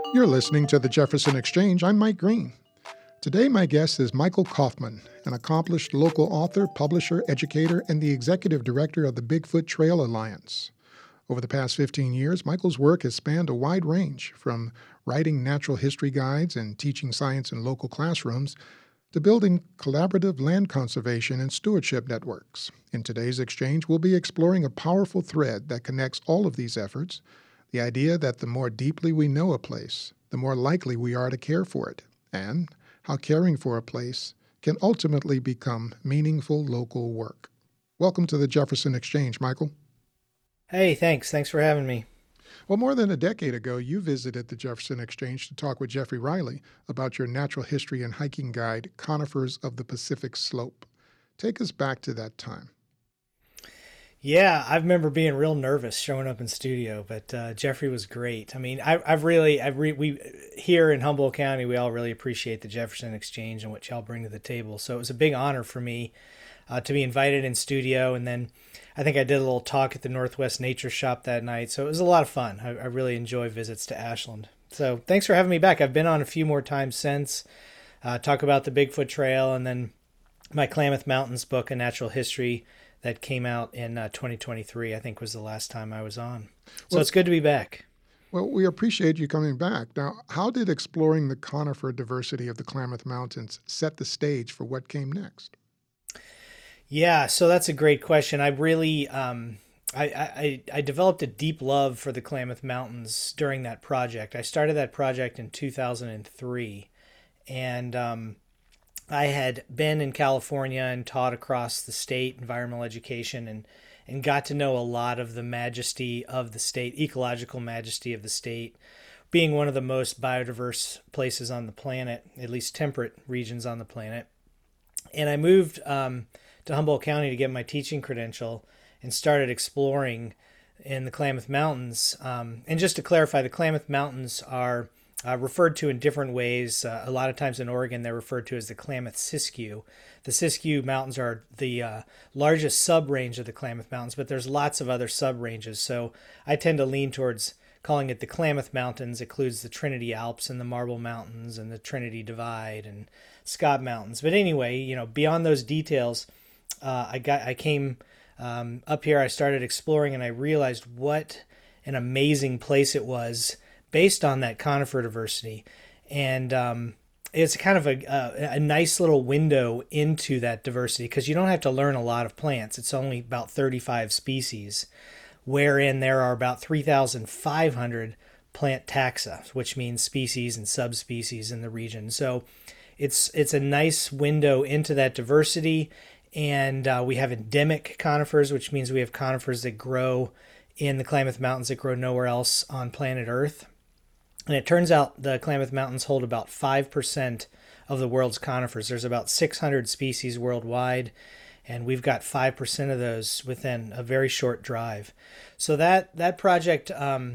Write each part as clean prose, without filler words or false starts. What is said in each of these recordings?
You're listening to the Jefferson Exchange. I'm Mike Green. Today, my guest is Michael Kaufman, an accomplished local author, publisher, educator, and the executive director of the Bigfoot Trail Alliance. Over the past 15 years, Michael's work has spanned a wide range, from writing natural history guides and teaching science in local classrooms to building collaborative land conservation and stewardship networks. In today's exchange, we'll be exploring a powerful thread that connects all of these efforts: the idea that the more deeply we know a place, the more likely we are to care for it, and how caring for a place can ultimately become meaningful local work. Welcome to the Jefferson Exchange, Michael. Hey, thanks. Thanks for having me. Well, more than a decade ago, you visited the Jefferson Exchange to talk with Jeffrey Riley about your natural history and hiking guide, Conifers of the Pacific Slope. Take us back to that time. Yeah, I remember being real nervous showing up in studio, but Jeffrey was great. I mean, we here in Humboldt County, we all really appreciate the Jefferson Exchange and what y'all bring to the table. So it was a big honor for me to be invited in studio, and then I think I did a little talk at the Northwest Nature Shop that night. So it was a lot of fun. I really enjoy visits to Ashland. So thanks for having me back. I've been on a few more times since. Talk about the Bigfoot Trail, and then my Klamath Mountains book, A Natural History, that came out in 2023, I think was the last time I was on. So it's good to be back. Well, we appreciate you coming back. Now, how did exploring the conifer diversity of the Klamath Mountains set the stage for what came next? Yeah, so that's a great question. I really, I developed a deep love for the Klamath Mountains during that project. I started that project in 2003, and I had been in California and taught across the state environmental education and got to know a lot of the majesty of the state, ecological majesty of the state, being one of the most biodiverse places on the planet, at least temperate regions on the planet. And I moved to Humboldt County to get my teaching credential and started exploring in the Klamath Mountains. And just to clarify, the Klamath Mountains are referred to in different ways. A lot of times in Oregon, they're referred to as the Klamath Siskiyou. The Siskiyou Mountains are the largest sub-range of the Klamath Mountains, but there's lots of other sub-ranges. So I tend to lean towards calling it the Klamath Mountains. It includes the Trinity Alps and the Marble Mountains and the Trinity Divide and Scott Mountains. But anyway, beyond those details, I came up here. I started exploring, and I realized what an amazing place it was, based on that conifer diversity. And it's kind of a nice little window into that diversity, because you don't have to learn a lot of plants. It's only about 35 species, wherein there are about 3,500 plant taxa, which means species and subspecies in the region. So it's a nice window into that diversity. And we have endemic conifers, which means we have conifers that grow in the Klamath Mountains that grow nowhere else on planet Earth. And it turns out the Klamath Mountains hold about 5% of the world's conifers. There's about 600 species worldwide, and we've got 5% of those within a very short drive. So that project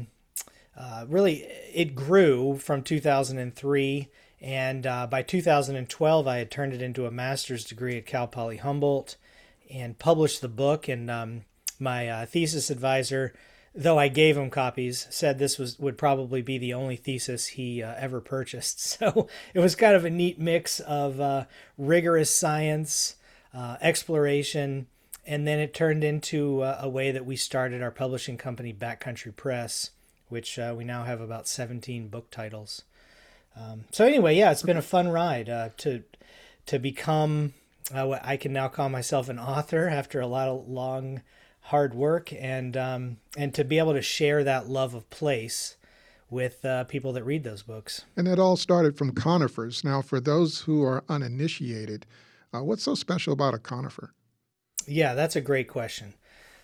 really, it grew from 2003, and by 2012 I had turned it into a master's degree at Cal Poly Humboldt and published the book. And my thesis advisor, though I gave him copies, said this would probably be the only thesis he ever purchased. So it was kind of a neat mix of rigorous science, exploration, and then it turned into a way that we started our publishing company, Backcountry Press, which we now have about 17 book titles. So anyway, yeah, it's been a fun ride to become what I can now call myself an author after a lot of long, hard work, and to be able to share that love of place with people that read those books. And it all started from conifers. Now, for those who are uninitiated, what's so special about a conifer? Yeah, that's a great question.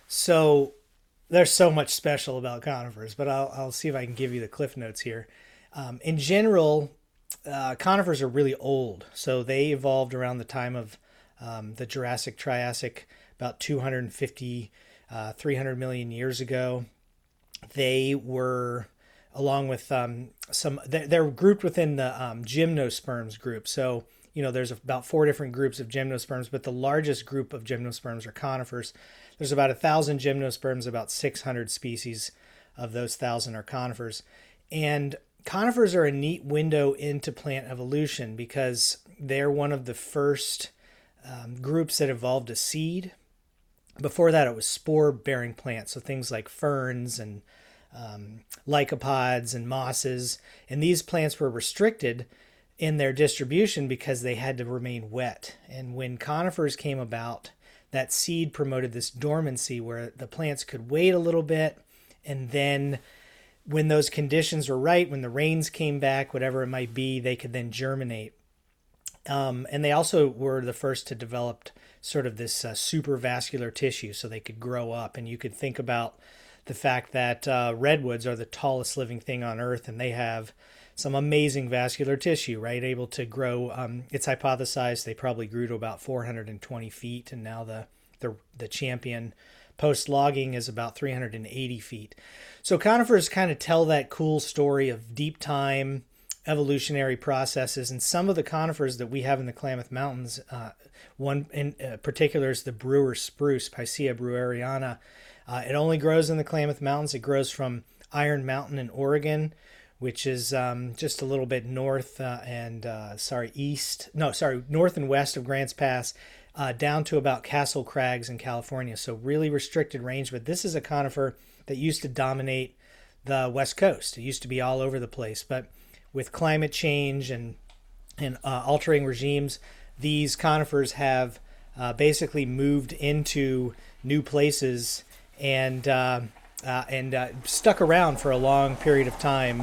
So there's so much special about conifers, but I'll see if I can give you the cliff notes here. In general, conifers are really old. So they evolved around the time of the Jurassic, Triassic, about 250, 300 million years ago. They were, along with they're grouped within the gymnosperms group. So, there's about 4 different groups of gymnosperms, but the largest group of gymnosperms are conifers. There's about 1,000 gymnosperms, about 600 species of those 1,000 are conifers. And conifers are a neat window into plant evolution because they're one of the first groups that evolved a seed. Before that, it was spore-bearing plants, so things like ferns and lycopods and mosses. And these plants were restricted in their distribution because they had to remain wet. And when conifers came about, that seed promoted this dormancy where the plants could wait a little bit, and then when those conditions were right, when the rains came back, whatever it might be, they could then germinate. And they also were the first to develop sort of this supervascular tissue so they could grow up. And you could think about the fact that redwoods are the tallest living thing on Earth, and they have some amazing vascular tissue, right? Able to grow. It's hypothesized they probably grew to about 420 feet, and now the champion post-logging is about 380 feet. So conifers kind of tell that cool story of deep time evolutionary processes, and some of the conifers that we have in the Klamath Mountains, one in particular is the brewer spruce, Picea breweriana. It only grows in the Klamath Mountains. It grows from Iron Mountain in Oregon, which is just a little bit north north and west of Grants Pass, down to about Castle Crags in California. So really restricted range, but this is a conifer that used to dominate the West Coast. It used to be all over the place, but with climate change and altering regimes, these conifers have basically moved into new places and stuck around for a long period of time.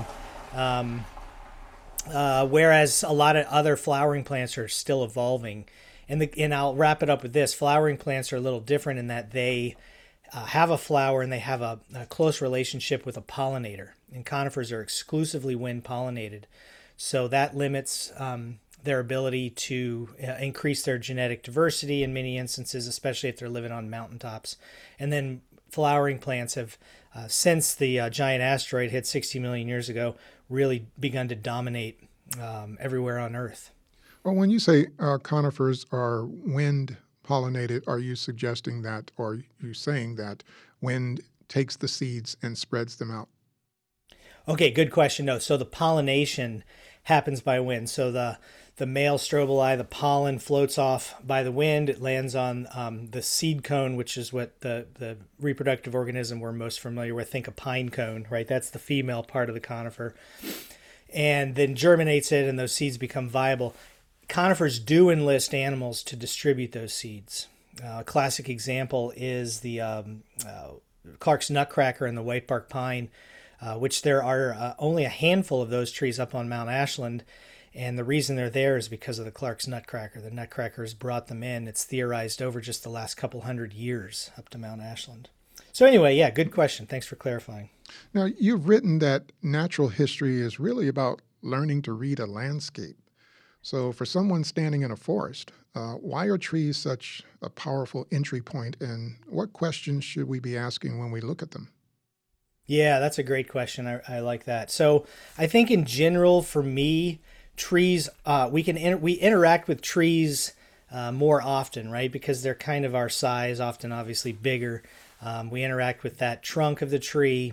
Whereas a lot of other flowering plants are still evolving. And I'll wrap it up with this. Flowering plants are a little different in that they have a flower and they have a close relationship with a pollinator. And conifers are exclusively wind pollinated. So that limits their ability to increase their genetic diversity in many instances, especially if they're living on mountaintops. And then flowering plants have, since the giant asteroid hit 60 million years ago, really begun to dominate everywhere on Earth. Well, when you say conifers are wind pollinated, are you suggesting that, or are you saying that wind takes the seeds and spreads them out? Okay, good question. No, so the pollination happens by wind. So the male strobili, the pollen floats off by the wind. It lands on the seed cone, which is what the reproductive organism we're most familiar with. Think a pine cone, right? That's the female part of the conifer. And then germinates it, and those seeds become viable. Conifers do enlist animals to distribute those seeds. A classic example is the Clark's nutcracker and the whitebark pine, which there are only a handful of those trees up on Mount Ashland. And the reason they're there is because of the Clark's nutcracker. The nutcrackers brought them in. It's theorized over just the last couple hundred years up to Mount Ashland. So anyway, yeah, good question. Thanks for clarifying. Now, you've written that natural history is really about learning to read a landscape. So for someone standing in a forest, why are trees such a powerful entry point, and what questions should we be asking when we look at them? Yeah, that's a great question. I like that. So I think in general, for me, trees, we interact with trees more often, right? Because they're kind of our size, often obviously bigger. We interact with that trunk of the tree.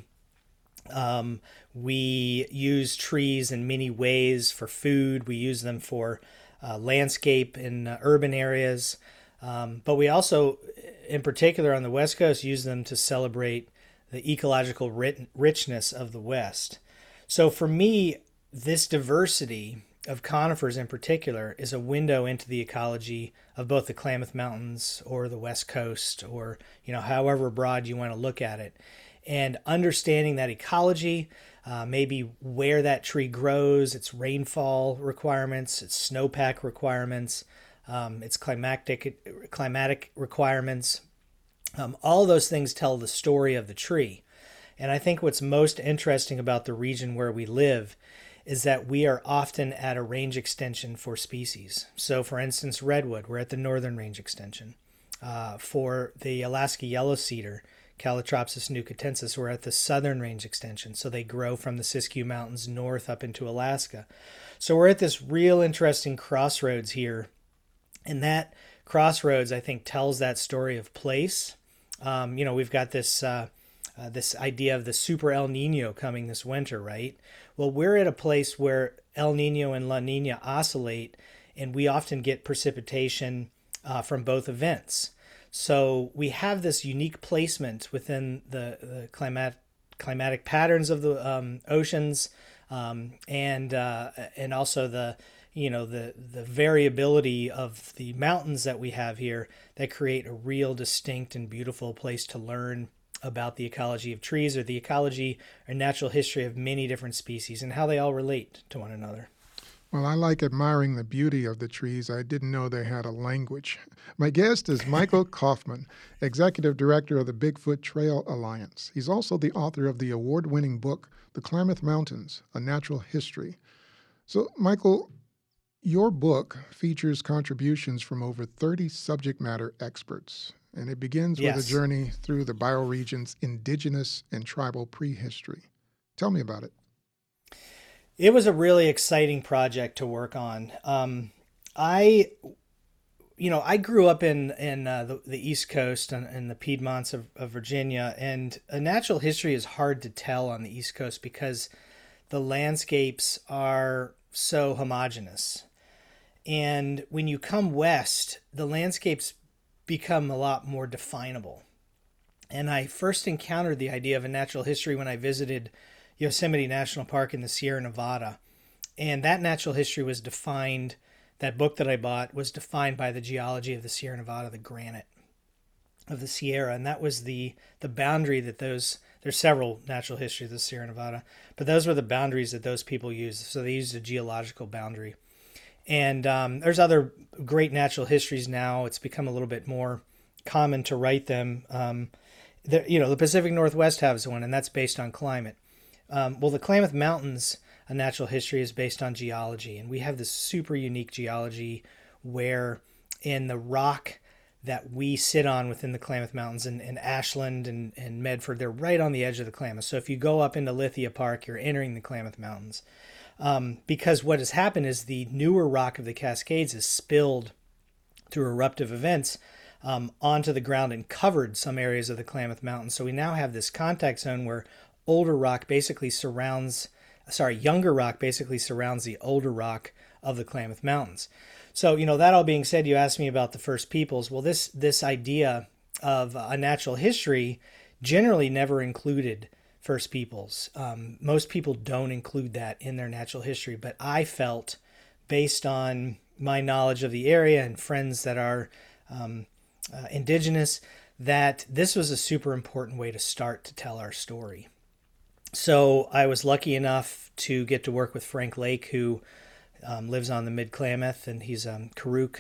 We use trees in many ways for food. We use them for landscape in urban areas. But we also, in particular on the West Coast, use them to celebrate the ecological richness of the West. So for me, this diversity of conifers in particular is a window into the ecology of both the Klamath Mountains or the West Coast, or however broad you want to look at it. And understanding that ecology, maybe where that tree grows, its rainfall requirements, its snowpack requirements, its climatic requirements, all those things tell the story of the tree. And I think what's most interesting about the region where we live is that we are often at a range extension for species. So for instance, redwood, we're at the northern range extension. For the Alaska yellow cedar, Calotropsis nucatensis, we're at the southern range extension. So they grow from the Siskiyou Mountains north up into Alaska. So we're at this real interesting crossroads here. And that crossroads, I think, tells that story of place. We've got this this idea of the super El Nino coming this winter, right? Well, we're at a place where El Nino and La Nina oscillate, and we often get precipitation from both events. So we have this unique placement within the climatic patterns of the oceans, and also the the variability of the mountains that we have here that create a real distinct and beautiful place to learn about the ecology of trees, or the ecology or natural history of many different species and how they all relate to one another. Well, I like admiring the beauty of the trees. I didn't know they had a language. My guest is Michael Kaufman, Executive Director of the Bigfoot Trail Alliance. He's also the author of the award-winning book, The Klamath Mountains, A Natural History. So, Michael, your book features contributions from over 30 subject matter experts, and it begins with a journey through the bioregion's indigenous and tribal prehistory. Tell me about it. It was a really exciting project to work on. I grew up in the East Coast and the Piedmonts of Virginia, and a natural history is hard to tell on the East Coast because the landscapes are so homogeneous. And when you come west, the landscapes become a lot more definable. And I first encountered the idea of a natural history when I visited Yosemite National Park in the Sierra Nevada. And that natural history was defined, that book that I bought was defined by the geology of the Sierra Nevada, the granite of the Sierra. And that was the boundary that there's several natural histories of the Sierra Nevada, but those were the boundaries that those people used. So they used a geological boundary. And there's other great natural histories now. It's become a little bit more common to write them. The Pacific Northwest has one, and that's based on climate. Well, the Klamath Mountains, a natural history, is based on geology. And we have this super unique geology where in the rock that we sit on within the Klamath Mountains in Ashland and Medford, they're right on the edge of the Klamath. So if you go up into Lithia Park, you're entering the Klamath Mountains. Because what has happened is the newer rock of the Cascades is spilled through eruptive events onto the ground and covered some areas of the Klamath Mountains. So we now have this contact zone where younger rock basically surrounds the older rock of the Klamath Mountains. So, that all being said, you asked me about the First Peoples. Well, this idea of a natural history generally never included First Peoples. Most people don't include that in their natural history, but I felt, based on my knowledge of the area and friends that are indigenous, that this was a super important way to start to tell our story. So I was lucky enough to get to work with Frank Lake, who lives on the Mid-Klamath, and he's a Karuk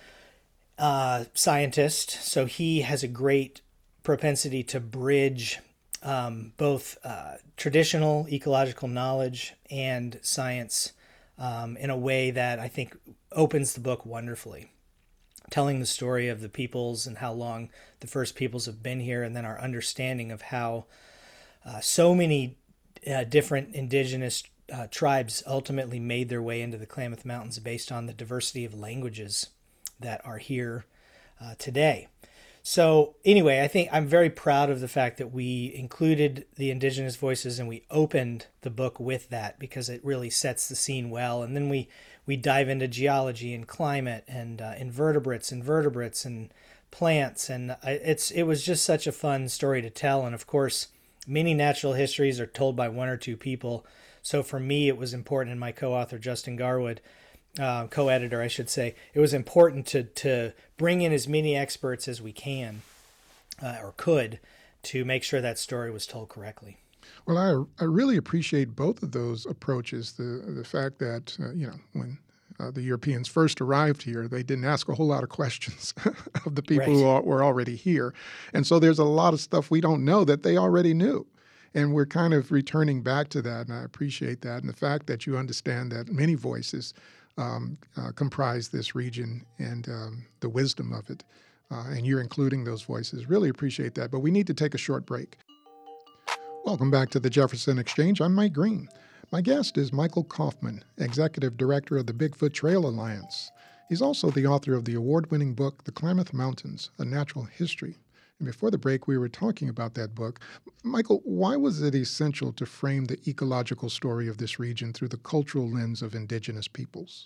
scientist. So he has a great propensity to bridge both traditional ecological knowledge and science in a way that I think opens the book wonderfully, telling the story of the peoples and how long the first peoples have been here, and then our understanding of how so many different indigenous tribes ultimately made their way into the Klamath Mountains based on the diversity of languages that are here today. So anyway, I think I'm very proud of the fact that we included the indigenous voices and we opened the book with that, because it really sets the scene well. And then we dive into geology and climate and invertebrates and plants. And it was just such a fun story to tell. And of course, many natural histories are told by one or two people. So for me, it was important, and my co-author, Justin Garwood, co-editor, I should say, it was important to bring in as many experts as we can or could to make sure that story was told correctly. Well, I really appreciate both of those approaches. The fact that, when the Europeans first arrived here, they didn't ask a whole lot of questions of the people who were already here. And so there's a lot of stuff we don't know that they already knew. And we're kind of returning back to that, and I appreciate that. And the fact that you understand that many voices comprise this region and the wisdom of it, and you're including those voices. Really appreciate that. But we need to take a short break. Welcome back to the Jefferson Exchange. I'm Mike Green. My guest is Michael Kaufman, Executive Director of the Bigfoot Trail Alliance. He's also the author of the award-winning book, The Klamath Mountains, A Natural History. And before the break, we were talking about that book. Michael, why was it essential to frame the ecological story of this region through the cultural lens of indigenous peoples?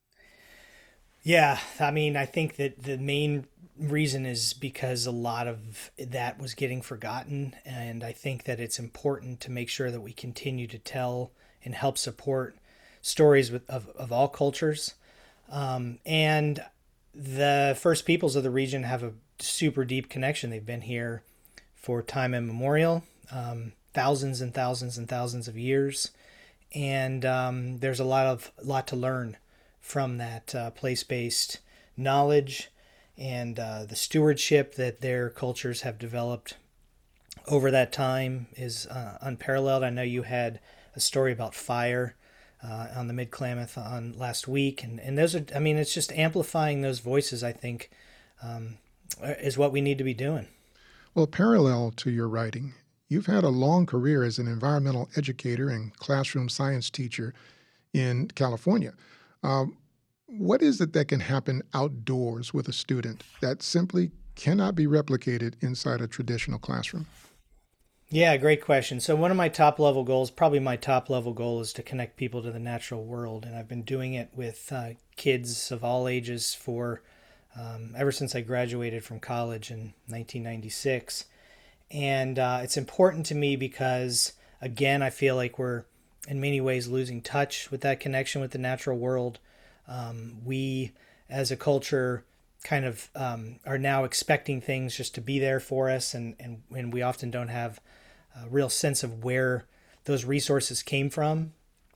Yeah, I mean, I think that the main reason is because a lot of that was getting forgotten. And I think that it's important to make sure that we continue to tell and help support stories of all cultures. And the First Peoples of the region have a super deep connection. They've been here for time immemorial, thousands and thousands and thousands of years. And there's a lot to learn from that place-based knowledge and the stewardship that their cultures have developed over that time is unparalleled. I know you had a story about fire on the Mid Klamath on last week, and those are, I mean, it's just amplifying those voices, I think, is what we need to be doing. Well, parallel to your writing, you've had a long career as an environmental educator and classroom science teacher in California. What is it that can happen outdoors with a student that simply cannot be replicated inside a traditional classroom? Yeah, great question. So one of my top level goals, probably my top level goal, is to connect people to the natural world, and I've been doing it with kids of all ages for ever since I graduated from college in 1996. And it's important to me because, again, I feel like we're in many ways losing touch with that connection with the natural world. We, as a culture, kind of are now expecting things just to be there for us, and we often don't have a real sense of where those resources came from.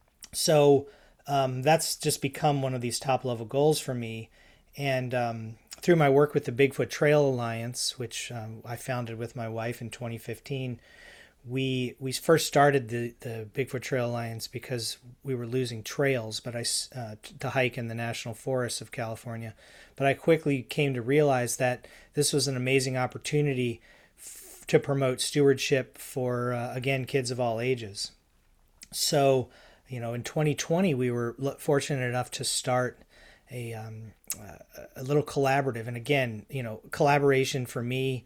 So that's just become one of these top level goals for me. And through my work with the Bigfoot Trail Alliance, which I founded with my wife in 2015, we first started the Bigfoot Trail Alliance because we were losing trails, but to hike in the national forests of California. But I quickly came to realize that this was an amazing opportunity to promote stewardship for again, kids of all ages. So, in 2020 we were fortunate enough to start a little collaborative, and again, collaboration for me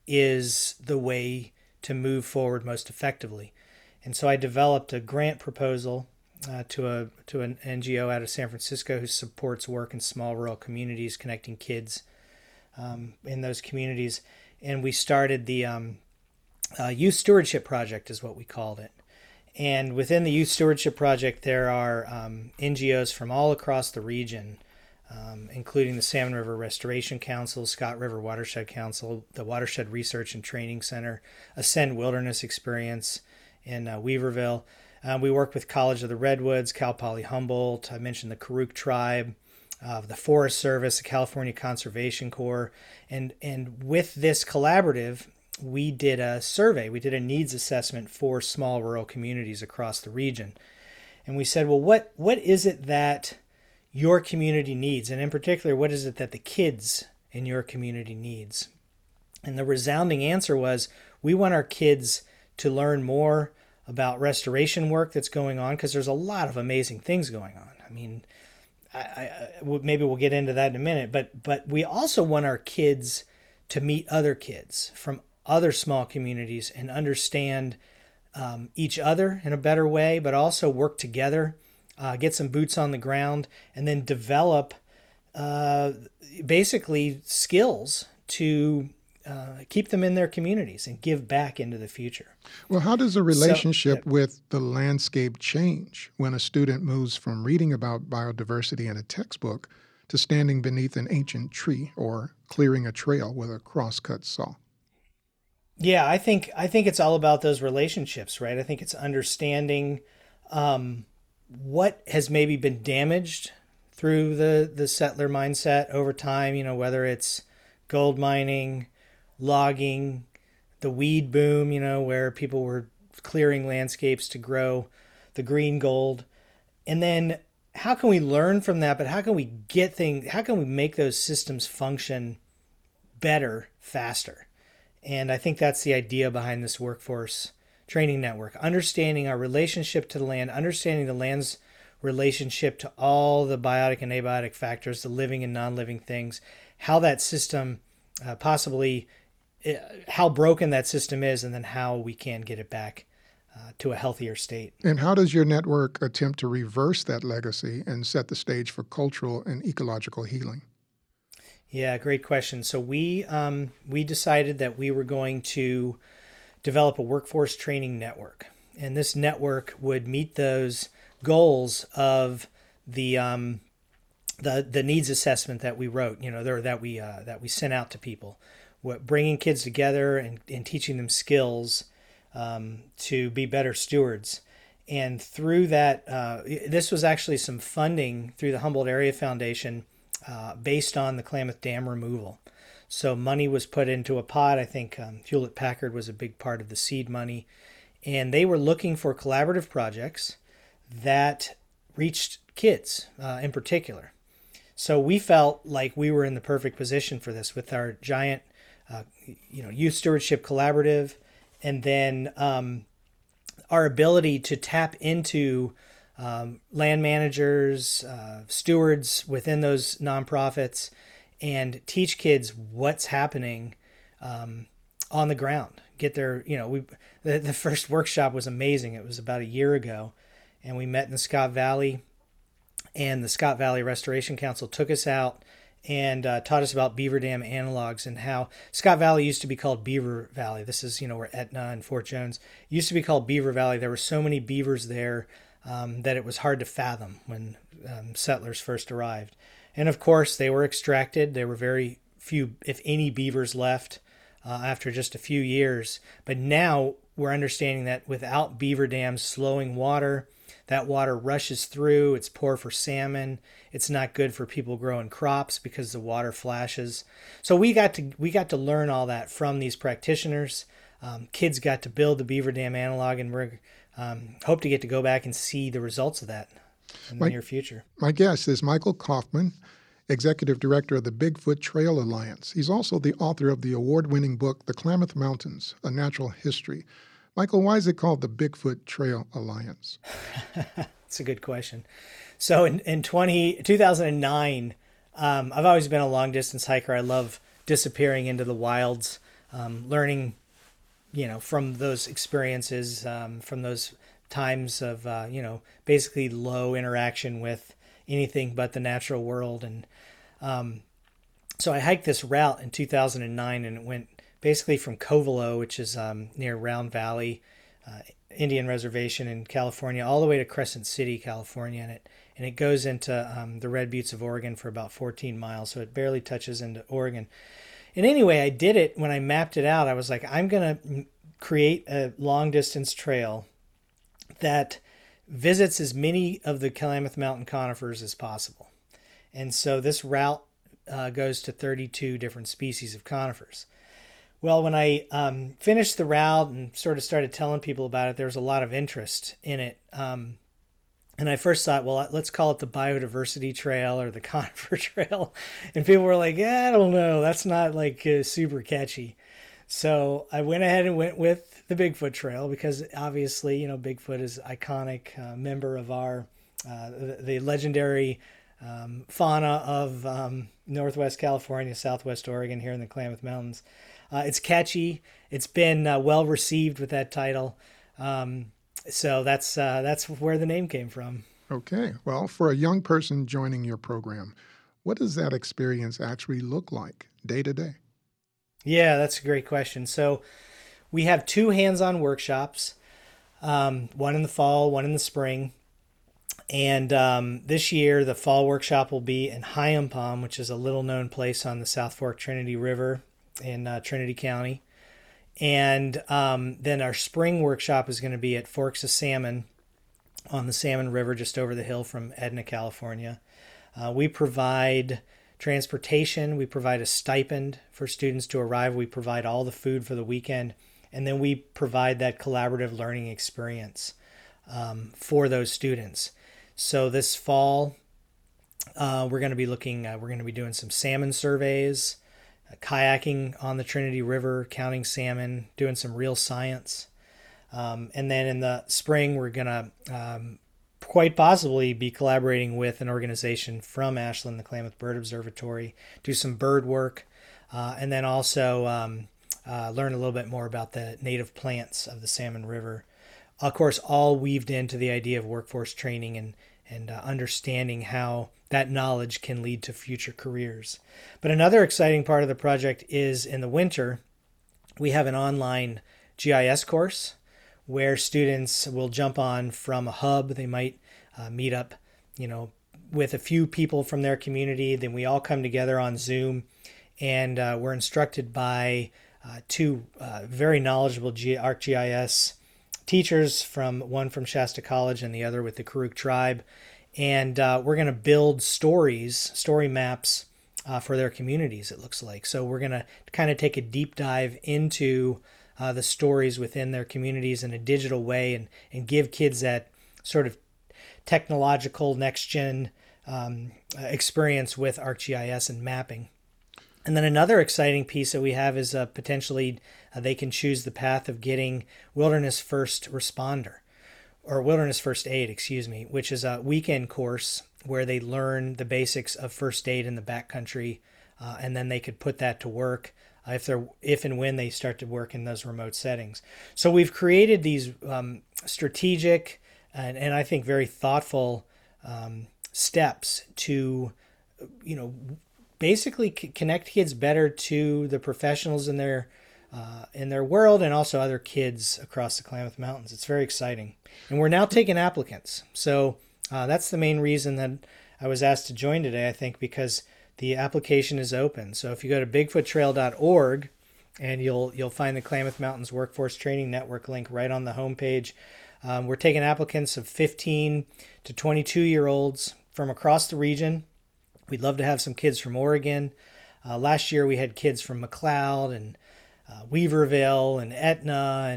is the way to move forward most effectively. And so I developed a grant proposal to an NGO out of San Francisco who supports work in small rural communities, connecting kids in those communities. And we started the Youth Stewardship Project, is what we called it. And within the Youth Stewardship Project, there are NGOs from all across the region, including the Salmon River Restoration Council, Scott River Watershed Council, the Watershed Research and Training Center, Ascend Wilderness Experience in Weaverville. We work with College of the Redwoods, Cal Poly Humboldt. I mentioned the Karuk Tribe, the Forest Service, the California Conservation Corps. And with this collaborative, we did a survey. We did a needs assessment for small rural communities across the region. And we said, well, what is it that your community needs? And in particular, what is it that the kids in your community needs? And the resounding answer was, we want our kids to learn more about restoration work that's going on, because there's a lot of amazing things going on. I mean, maybe we'll get into that in a minute, but we also want our kids to meet other kids from other small communities and understand each other in a better way, but also work together, get some boots on the ground, and then develop basically skills to keep them in their communities and give back into the future. Well, how does a relationship with the landscape change when a student moves from reading about biodiversity in a textbook to standing beneath an ancient tree or clearing a trail with a crosscut saw? Yeah, I think it's all about those relationships, right? I think it's understanding what has maybe been damaged through the settler mindset over time, whether it's gold mining, logging, the weed boom, where people were clearing landscapes to grow the green gold. And then how can we learn from that? But how can we make those systems function better, faster? And I think that's the idea behind this workforce training network, understanding our relationship to the land, understanding the land's relationship to all the biotic and abiotic factors, the living and non-living things, how that system possibly how broken that system is, and then how we can get it back to a healthier state. And how does your network attempt to reverse that legacy and set the stage for cultural and ecological healing? Yeah, great question. So we decided that we were going to develop a workforce training network, and this network would meet those goals of the needs assessment that we wrote, that we sent out to people, bringing kids together and teaching them skills to be better stewards. And through that, this was actually some funding through the Humboldt Area Foundation based on the Klamath Dam removal. So money was put into a pot. I think Hewlett Packard was a big part of the seed money. And they were looking for collaborative projects that reached kids in particular. So we felt like we were in the perfect position for this with our giant, youth stewardship collaborative, and then our ability to tap into land managers, stewards within those nonprofits, and teach kids what's happening on the ground. Get their, the first workshop was amazing. It was about a year ago, and we met in the Scott Valley, and the Scott Valley Restoration Council took us out and taught us about beaver dam analogs and how Scott Valley used to be called Beaver Valley. This is, where Etna and Fort Jones used to be called Beaver Valley. There were so many beavers there that it was hard to fathom when settlers first arrived. And of course, they were extracted. There were very few, if any, beavers left after just a few years. But now we're understanding that without beaver dams slowing water, that water rushes through. It's poor for salmon. It's not good for people growing crops because the water flashes. So we got to learn all that from these practitioners. Kids got to build the beaver dam analog, and we're hope to get to go back and see the results of that in the near future. My guest is Michael Kaufman, Executive Director of the Bigfoot Trail Alliance. He's also the author of the award-winning book, The Klamath Mountains, A Natural History. Michael, why is it called the Bigfoot Trail Alliance? That's a good question. So in 2009, I've always been a long-distance hiker. I love disappearing into the wilds, learning, from those experiences, from those times of, basically low interaction with anything but the natural world. And so I hiked this route in 2009, and it went basically from Covelo, which is near Round Valley Indian Reservation in California, all the way to Crescent City, California, and it goes into the Red Buttes of Oregon for about 14 miles, so it barely touches into Oregon. And anyway, I did it. When I mapped it out, I was like, I'm going to create a long-distance trail that visits as many of the Klamath Mountain conifers as possible. And so this route goes to 32 different species of conifers. Well, when I finished the route and sort of started telling people about it, there was a lot of interest in it. And I first thought, well, let's call it the Biodiversity Trail or the Conifer Trail. And people were like, I don't know. That's not like super catchy. So I went ahead and went with the Bigfoot Trail because obviously, Bigfoot is an iconic member of our, the legendary fauna of Northwest California, Southwest Oregon, here in the Klamath Mountains. It's catchy. It's been well received with that title. So that's where the name came from. Okay. Well, for a young person joining your program, what does that experience actually look like day to day? Yeah, that's a great question. So we have 2 hands-on workshops, one in the fall, one in the spring. And this year, the fall workshop will be in Hyampom, which is a little-known place on the South Fork Trinity River in Trinity County. And then our spring workshop is going to be at Forks of Salmon on the Salmon River just over the hill from Edna, California. We provide transportation. We provide a stipend for students to arrive. We provide all the food for the weekend. And then we provide that collaborative learning experience for those students. So this fall, we're going to be doing some salmon surveys, kayaking on the Trinity River, counting salmon, doing some real science. And then in the spring, we're going to quite possibly be collaborating with an organization from Ashland, the Klamath Bird Observatory, do some bird work. And then also learn a little bit more about the native plants of the Salmon River. Of course, all weaved into the idea of workforce training and understanding how that knowledge can lead to future careers. But another exciting part of the project is in the winter, we have an online GIS course where students will jump on from a hub. They might meet up, with a few people from their community. Then we all come together on Zoom, and we're instructed by two very knowledgeable ArcGIS teachers, one from Shasta College and the other with the Karuk tribe. And we're going to build story maps for their communities, it looks like. So we're going to kind of take a deep dive into the stories within their communities in a digital way and give kids that sort of technological next-gen experience with ArcGIS and mapping. And then another exciting piece that we have is potentially they can choose the path of getting Wilderness First Responder, or Wilderness First Aid, which is a weekend course where they learn the basics of first aid in the backcountry, and then they could put that to work if and when they start to work in those remote settings. So we've created these strategic and I think very thoughtful steps to, basically connect kids better to the professionals in their world and also other kids across the Klamath Mountains. It's very exciting. And we're now taking applicants. So that's the main reason that I was asked to join today, I think, because the application is open. So if you go to bigfoottrail.org, and you'll find the Klamath Mountains Workforce Training Network link right on the homepage. We're taking applicants of 15 to 22-year-olds from across the region. We'd love to have some kids from Oregon. Last year we had kids from McLeod and Weaverville and Etna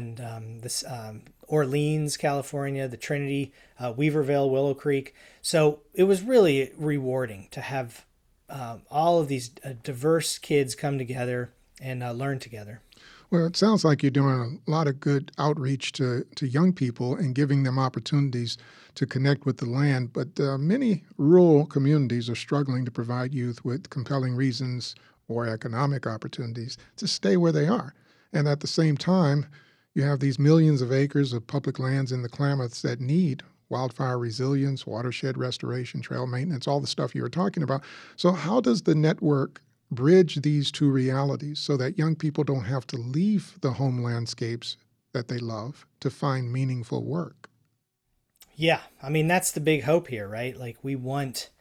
and Orleans, California, the Trinity, Weaverville, Willow Creek. So it was really rewarding to have all of these diverse kids come together and learn together. Well, it sounds like you're doing a lot of good outreach to young people and giving them opportunities to connect with the land. But many rural communities are struggling to provide youth with compelling reasons or economic opportunities to stay where they are. And at the same time, you have these millions of acres of public lands in the Klamaths that need wildfire resilience, watershed restoration, trail maintenance, all the stuff you were talking about. So how does the network bridge these two realities so that young people don't have to leave the home landscapes that they love to find meaningful work? Yeah, I mean, that's the big hope here, right? Like we want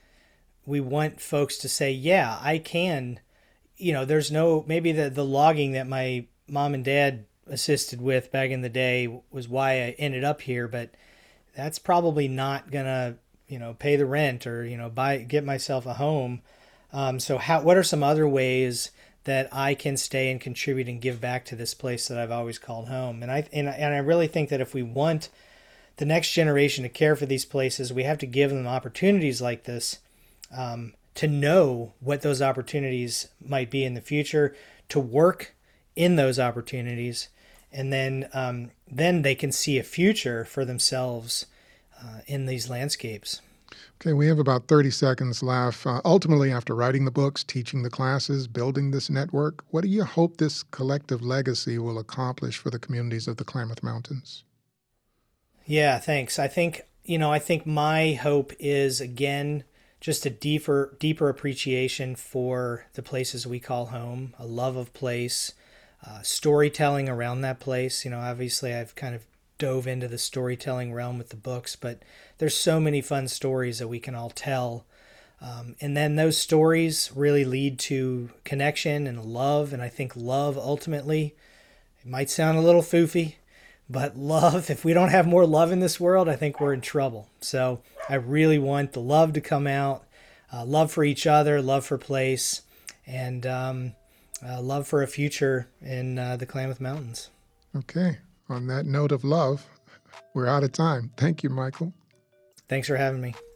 folks to say, yeah, I can, there's maybe the logging that my mom and dad assisted with back in the day was why I ended up here, but that's probably not gonna, pay the rent or, get myself a home. So what are some other ways that I can stay and contribute and give back to this place that I've always called home? And I really think that if we want the next generation to care for these places, we have to give them opportunities like this, to know what those opportunities might be in the future, to work in those opportunities, and then they can see a future for themselves in these landscapes. Okay, we have about 30 seconds left. Ultimately, after writing the books, teaching the classes, building this network, what do you hope this collective legacy will accomplish for the communities of the Klamath Mountains? Yeah, thanks. I think my hope is, again, just a deeper appreciation for the places we call home, a love of place, storytelling around that place. Obviously I've kind of dove into the storytelling realm with the books, but there's so many fun stories that we can all tell. And then those stories really lead to connection and love. And I think love ultimately, it might sound a little foofy, but love, if we don't have more love in this world, I think we're in trouble. So I really want the love to come out, love for each other, love for place, and love for a future in the Klamath Mountains. Okay. On that note of love, we're out of time. Thank you, Michael. Thanks for having me.